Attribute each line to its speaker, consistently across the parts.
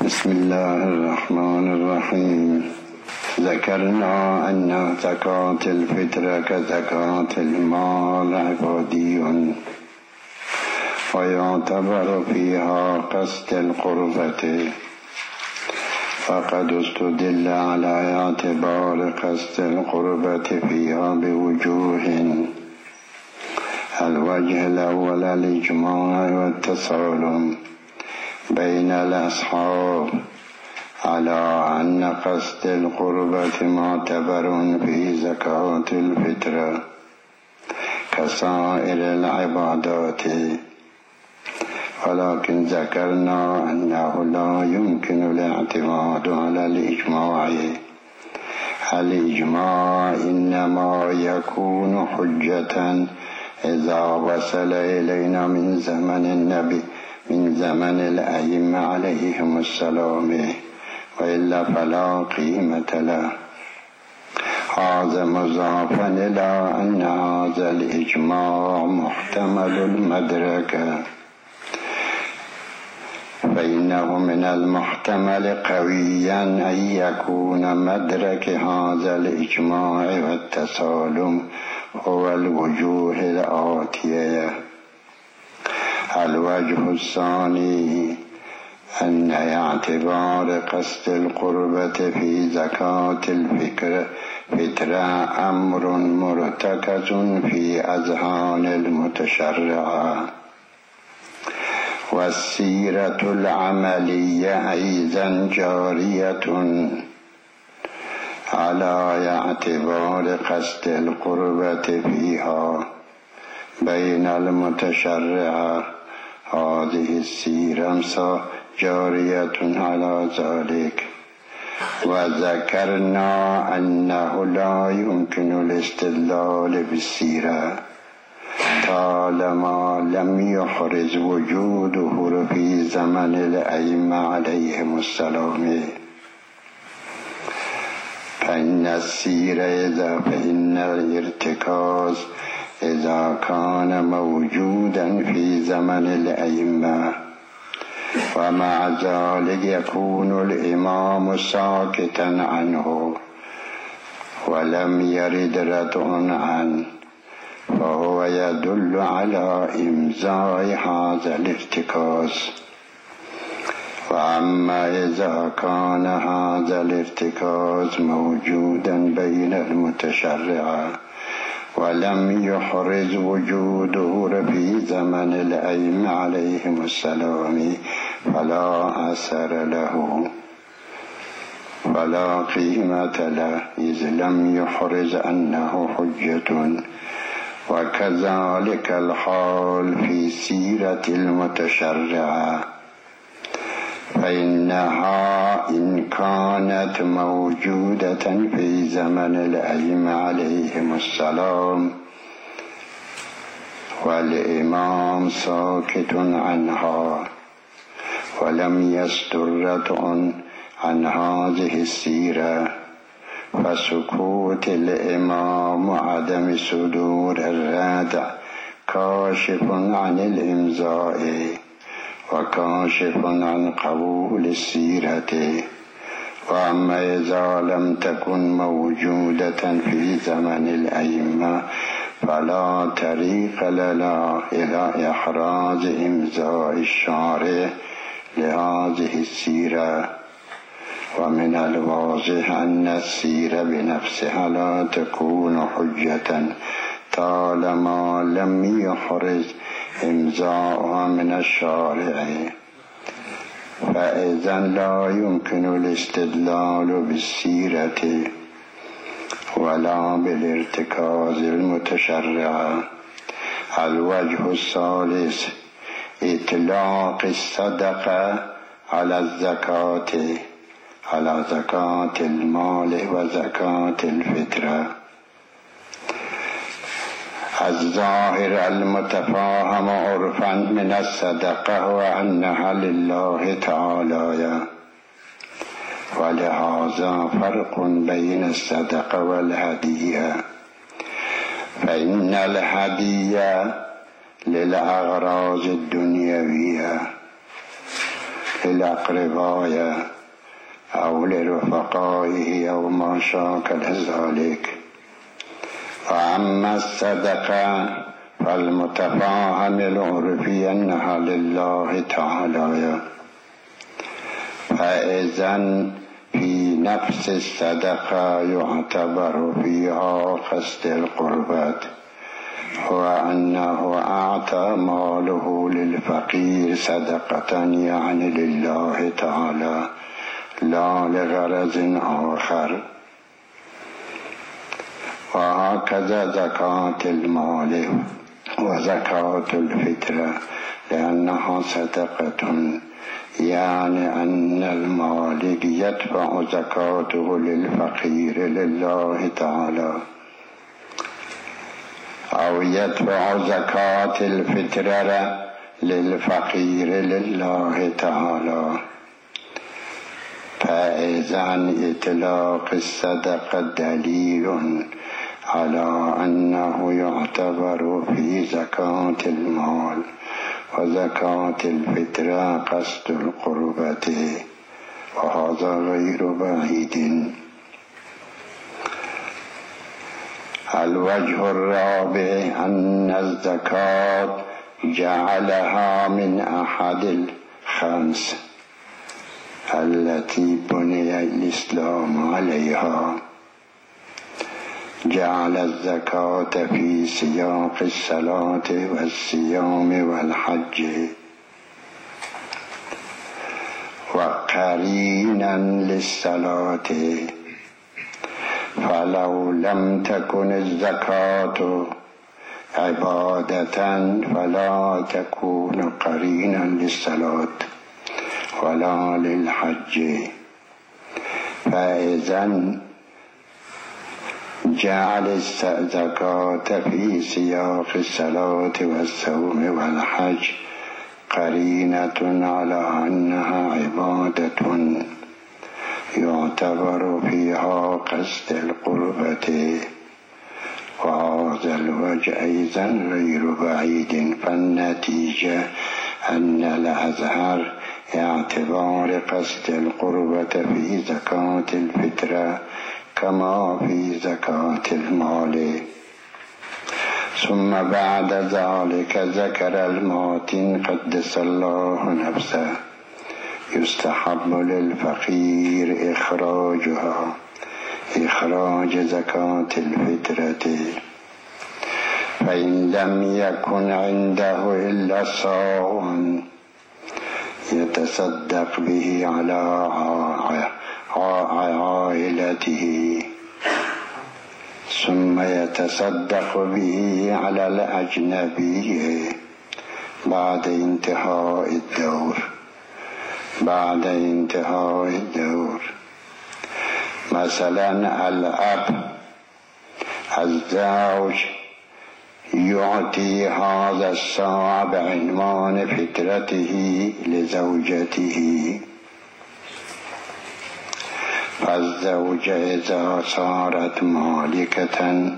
Speaker 1: بسم الله الرحمن الرحيم. ذكرنا أن زكاة الفطر كزكاة المال عبادي ويعتبر فيها قصد القربة، فقد استدل على اعتبار قصد القربة فيها بوجوه. الوجه الأول الإجماع والتسالم بين الأصحاب على أن قصد القربة معتبر في زكاة الفطر كسائر العبادات، ولكن ذكرنا أنه لا يمكن الاعتماد على الإجماع. الإجماع إنما يكون حجة إذا وصل إلينا من زمن النبي، من زمن الأئمة عليهم السلام، وإلا فلا قيمة له. هذا مضافا إلى أن هذا الإجماع محتمل المدرك، فإنه من المحتمل قويا أن يكون مدرك هذا الإجماع والتسالم هو الوجوه الآتية. الوجه الثاني أن اعتبار قصد القربة في زكاة الفطر أمر مرتكز في أذهان المتشرعة، والسيرة العملية أيضا جارية على اعتبار قصد القربة فيها بين المتشرعة. هذه السيرة جارية على ذلك، وذكرنا أنه لا يمكن الاستدلال بالسيرة طالما لم يحرز وجوده في زمن الأئمة عليهم السلام. فإن الارتكاز إذا كان موجودا في زمن الأئمة ومع ذلك يكون الإمام ساكتا عنه ولم يرد ردع عنه، فهو يدل على إمضاء هذا الارتكاز. وأما إذا كان هذا الارتكاز موجودا بين المتشرعة ولم يحرز وجوده في زمن الأئمة عليهم السلام فلا أثر له ولا قيمة له، إذ لم يحرز أنه حجة. وكذلك الحال في سيرة المتشرعة، فإنها إن كانت موجودة في زمن الأئمة عليهم السلام والإمام ساكت عنها ولم يستر عن هذه السيرة، فسكوت الإمام وعدم صدور الردع كاشف عن الإمضاء وكاشف عن قبول السيرة. وأما إذا لم تكن موجودة في زمن الأئمة فلا طريق لنا إلى إحراز إمضاء الشارع لهذه السيرة. ومن الواضح أن السيرة بنفسها لا تكون حجة طالما لم يحرز إمضاءها من الشارع، فإذا لا يمكن الاستدلال بالسيرة ولا بالارتكاز المتشرع. الوجه الثالث إطلاق الصدقة على الزكاة، على زكاة المال وزكاة الفطرة. الظاهر المتفاهم عرفا من الصدقة هو أنها لله تعالى، ولهذا فرق بين الصدقة والهدية. فإن الهدية للأغراض الدنيوية للأقرباء أو لرفقائه أو ما شاكل ذلك. وأما الصدقة فالمتفاهم العرفي أنها لله تعالى، فإذن في نفس الصدقة يعتبر فيها قصد القربات، وأنه أعطى ماله للفقير صدقة يعني لله تعالى لا لغرض آخر. وهكذا زكاة المال وزكاة الفطرة لأنها صدقة، يعني أن المالك يدفع زكاته للفقير لله تعالى، أو يدفع زكاة الفطرة للفقير لله تعالى. فإذن إطلاق الصدقة دليل على أنه يعتبر في زكاة المال وزكاة الفطرة قصد القربة، وهذا غير بعيد. الوجه الرابع أن الزكاة جعلها من أحد الخمس التي بني الإسلام عليها. جعل الزكاة في سياق الصلاة والصيام والحج، وقرينا للصلاة، فلو لم تكن الزكاة عبادة فلا تكون قرينا للصلاة ولا للحج. فإذن جعل الزكاة في سياق الصلاة والصوم والحج قرينة على أنها عبادة يعتبر فيها قصد القربة، وهذا الوجه أيضا غير بعيد. فالنتيجة أن الأظهر اعتبار قصد القربة في زكاة الفطرة كما في زكاة المال. ثم بعد ذلك ذكر الماتن قدس الله نفسه يستحب للفقير إخراج زكاة الفطرة، فإن لم يكن عنده إلا صاع يتصدق به على عائلته، ثم يتصدق به على الأجنبي بعد انتهاء الدور. مثلا الأب الزوج يعطي هذا الصاع بعنوان فطرته لزوجته، فالزوجة إذا صارت مالكة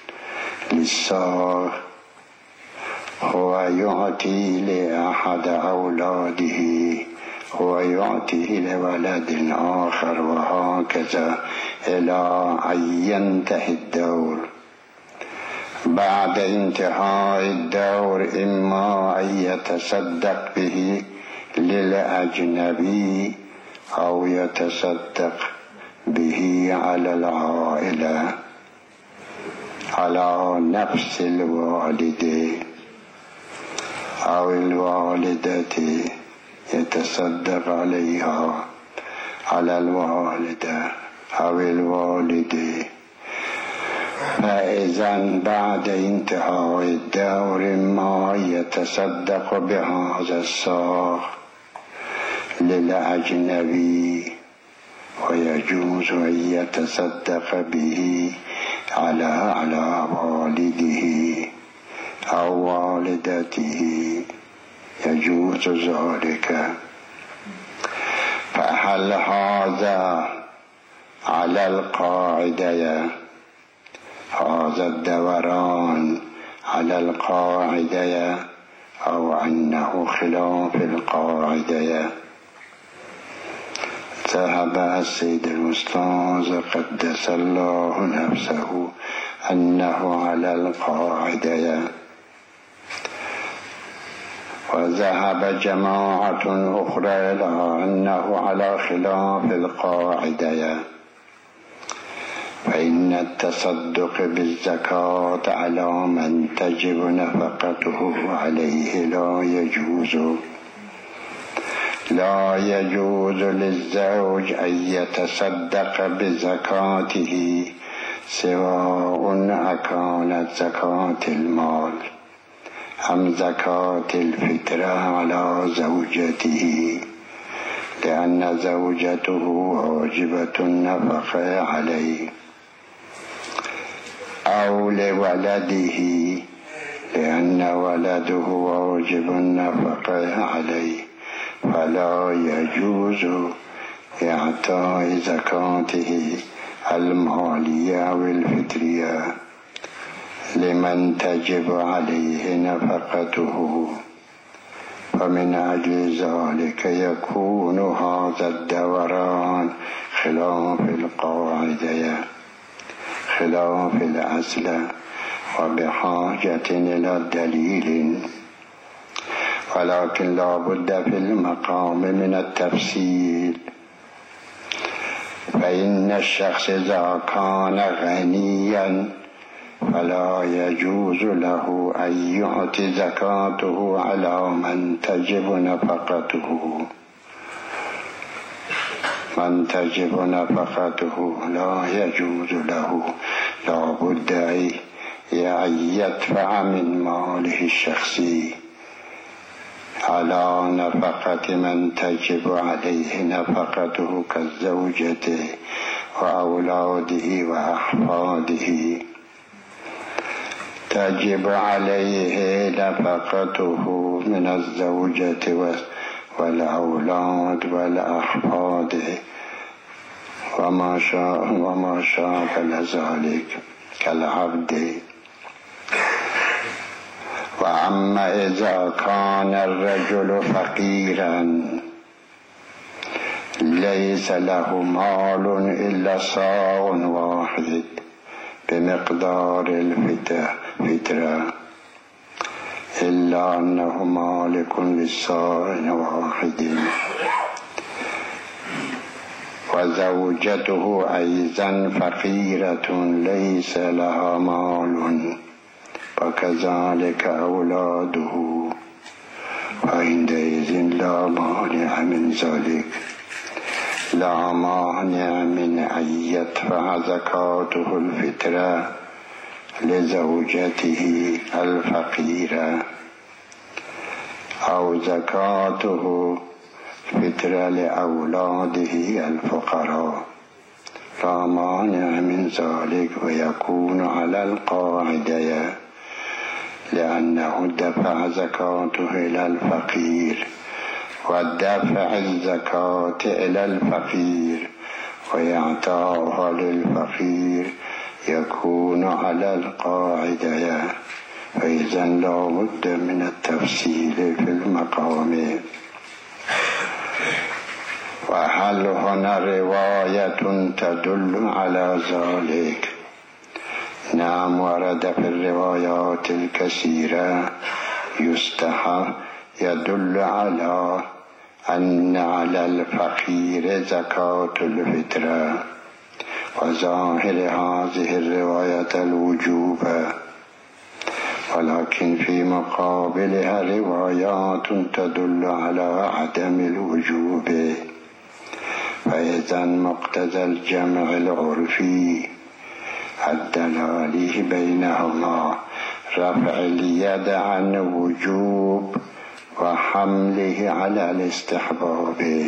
Speaker 1: للصاع هو يعطي لأحد أولاده، هو يعطيه لولد آخر، وهكذا إلى أن ينتهي الدور. بعد انتهاء الدور إما أن يتصدق به للأجنبي أو يتصدق به على العائلة، على نفس الوالد أو الوالدة، يتصدق عليها على الوالدة أو الوالد. فإذن بعد انتهاء الدور ما يتصدق بهذا الصاع للأجنبي، ويجوز أن يتصدق به على والده أو والدته، يجوز ذلك. فهل هذا على القاعدة، هذا الدوران على القاعدة أو أنه خلاف القاعدة؟ ذهب السيد الأستاذ قدس الله نفسه أنه على القاعدة، وذهب جماعة أخرى إلى أنه على خلاف القاعدة، فإن التصدق بالزكاة على من تجب نفقته عليه لا يجوز للزوج أن يتصدق بزكاته سواء أكانت زكاة المال أم زكاة الفطرة على زوجته، لأن زوجته واجبة النفقة عليه، أو لولده لأن ولده واجب النفقة عليه، فلا يجوز إعطاء زكاته المالية أو الفطرية لمن تجب عليه نفقته. ومن أجل ذلك يكون هذا الدوران خلاف القاعدة، خلاف الأصل، وبحاجة إلى دليل. ولكن لا بد في المقام من التفصيل، فإن الشخص إذا كان غنيا فلا يجوز له أن يعطي زكاته على من تجب نفقته. من تجب نفقته لا يجوز له، لا بد أن يدفع من ماله الشخصي على نفقة من تجب عليه نفقته كالزوجة وأولاده وأحفاده. تجب عليه نفقته من الزوجة والأولاد والأحفاد وما شاكل ذلك كالعبد. وأما إذا كان الرجل فقيرا ليس له مال إلا صاع واحد بمقدار الفطرة، إلا أنه مالك للصاع واحد، وزوجته أيضا فقيرة ليس لها مال، وكذلك أولاده، وعندئذ لا مانع من ذلك، لا مانع من أن يدفع زكاته الفطرة لزوجته الفقيرة، أو زكاته فطرة لأولاده الفقراء، لا مانع من ذلك، ويكون على القاعدة، لأنه دفع زكاته إلى الفقير، ودفع الزكاة إلى الفقير ويعطاها للفقير يكون على القاعدة. فإذا لا بد من التفصيل في المقام. وهل هنا رواية تدل على ذلك؟ نعم، ورد في الروايات الكثيرة يدل على أن على الفقير زكاة الفطرة، وظاهر هذه الرواية الوجوب، ولكن في مقابلها روايات تدل على عدم الوجوب. فإذا مقتضى الجمع العرفي الدلالي بينهما رفع اليد عن وجوب وحمله على الاستحباب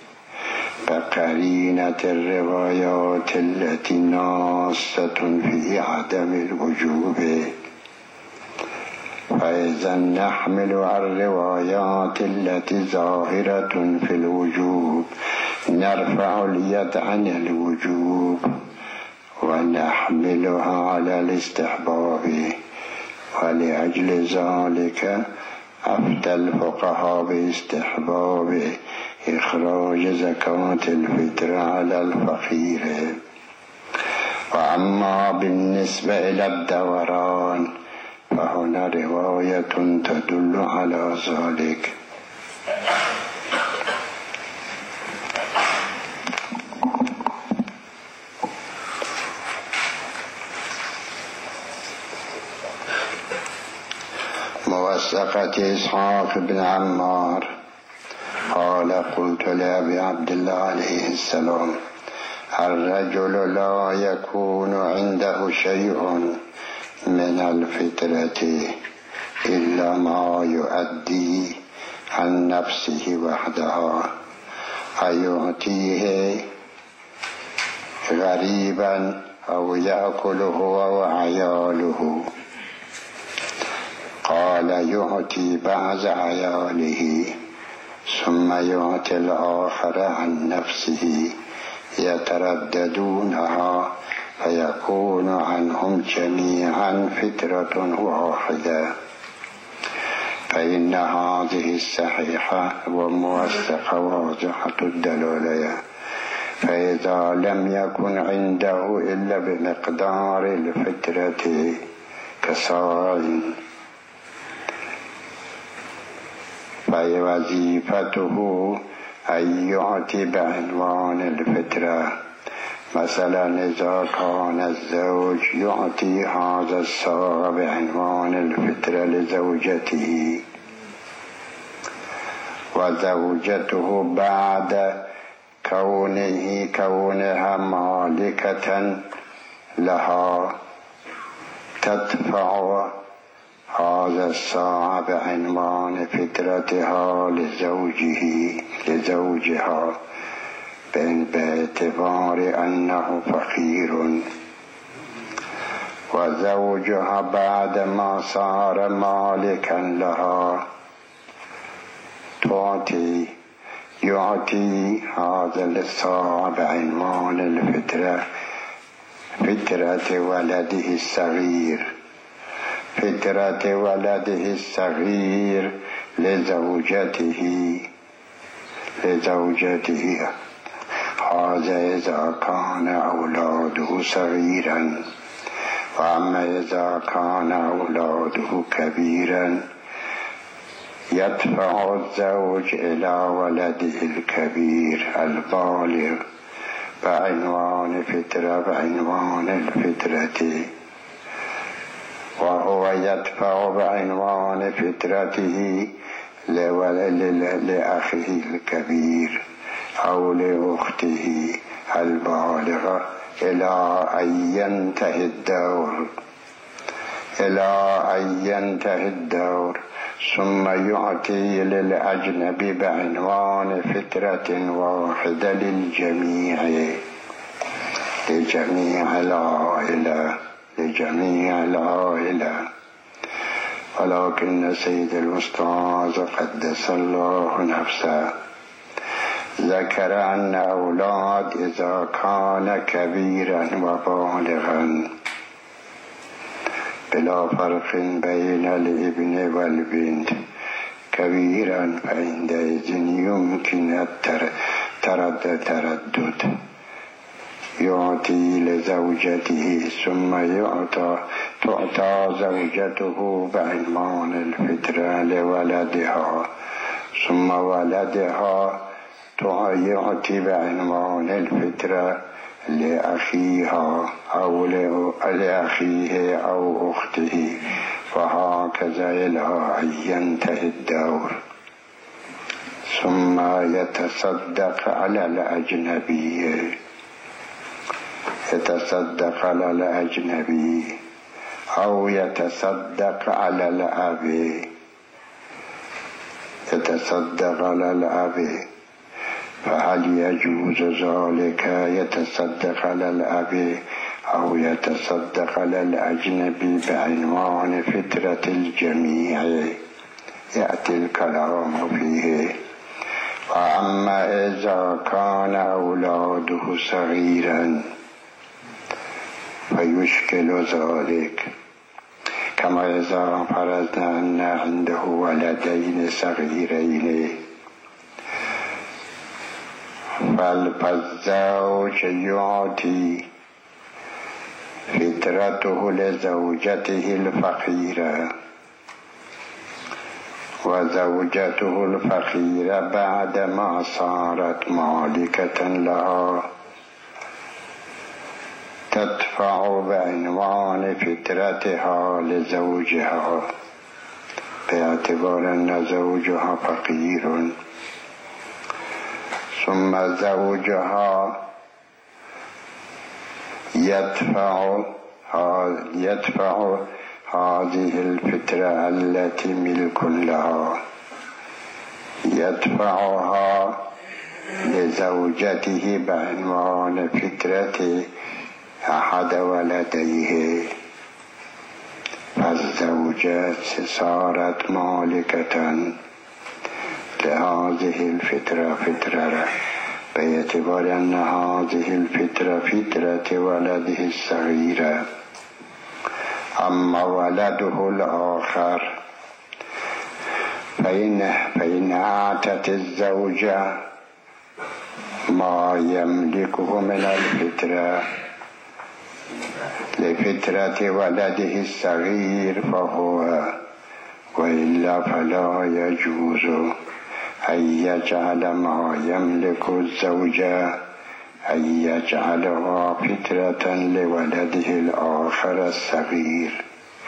Speaker 1: بقرينة الروايات التي ناصة في عدم الوجوب. فإذا نحمل على الروايات التي ظاهرة في الوجوب نرفع اليد عن الوجوب ونحملها على الاستحباب، ولأجل ذلك أفتى الفقهاء باستحباب إخراج زكاة الفطر على الفقير. وأما بالنسبة إلى الدوران فهنا رواية تدل على ذلك. موثقة إسحاق بن عمار قال قلت لأبي عبد الله عليه السلام الرجل لا يكون عنده شيء من الفطرة إلا ما يؤدي عن نفسه وحدها أيعطيه غريبا أو يأكله هو وعياله. قال يعطي بعض عياله ثم يعطي الآخر عن نفسه يترددونها فيكون عنهم جميعا فطرة واحدة. فإن هذه الصحيحة وموثقة واضحة الدلالة. فإذا لم يكن عنده إلا بمقدار الفطرة كصاع فوظيفته أن يعطي بعنوان الفطرة. مثلا إذا كان الزوج يعطي هذا الصاع بعنوان الفطرة لزوجته، وزوجته بعد كونها مالكة لها تدفع هذا الصاع بعنوان فطرتها لزوجها باعتبار أنه فقير. وزوجها بعد ما صار مالكا لها يعطي هذا الصاع بعنوان الفطرة فطرة ولده الصغير لزوجته. هذا إذا كان أولاده صغيرا. وأما إذا كان أولاده كبيرا يدفع الزوج إلى ولده الكبير البالغ بعنوان الفطرة، وهو يدفع بعنوان فطرته لأخيه الكبير أو لأخته البالغة إلى أن ينتهي الدور ثم يعطي للأجنبي بعنوان فطرة واحدة لجميع العائلة. ولكن سيد الأستاذ قدس الله نفسه ذكر أن أولاد إذا كان كبيرا وبالغا بلا فرق بين الابن والبنت كبيرا فعندئذ يمكن التردد يعطي لزوجته ثم تعطى زوجته بعنوان الفطرة لولدها، ثم ولدها يعطي بعنوان الفطرة لأخيها أو لأخيه أو أخته، وهكذا إلى أن ينتهي الدور. ثم يتصدق على الأجنبي أو يتصدق على الأب. فهل يجوز ذلك يتصدق على الأب أو يتصدق على الأجنبي بعنوان فطرة الجميع؟ يأتي الكلام فيه. وأما إذا كان أولاده صغيرا فيشكل ذلك، كما إذا فرضنا أن عنده ولدين صغيرين فالزوج يعطي فطرته لزوجته الفقيرة، وزوجته الفقيرة بعدما صارت مالكة لها تدفع بعنوان فطرتها لزوجها باعتبار أن زوجها فقير، ثم زوجها يدفع هذه الفطرة التي ملك لها، يدفعها لزوجته بعنوان فطرة أحد ولديه، فالزوجة صارت مالكة لهذه الفطرة باعتبار أن هذه الفطرة فطرة ولده الصغيرة. أما ولده الآخر فإن أعطت الزوجة ما يملكه من الفطرة لفطرة ولده الصغير فهو، وإلا فلا يجوز أن يجعل ما يملك الزوجة أن يجعلها فطرة لولده الآخر الصغير.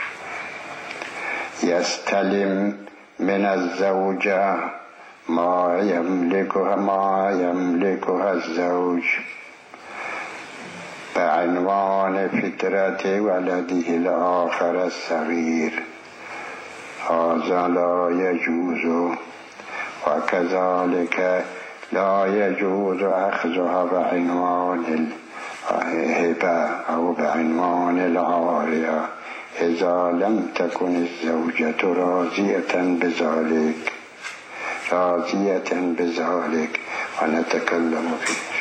Speaker 1: يستلم من الزوجة ما يملكها الزوج بعنوان فطرة ولده الآخر الصغير، هذا لا يجوز. وكذلك لا يجوز أخذها بعنوان الهبة أو بعنوان العارية إذا لم تكن الزوجة راضية بذلك ونتكلم فيه.